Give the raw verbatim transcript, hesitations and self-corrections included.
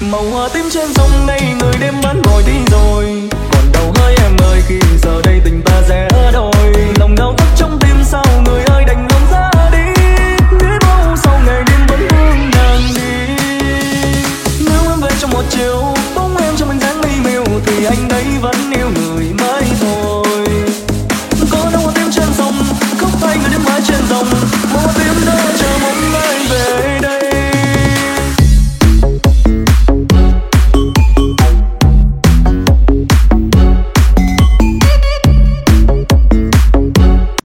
Màu hoa tím trên sông đây người đêm bán gọi đi rồi, còn đâu hỡi em ơi khi giờ đây tình ta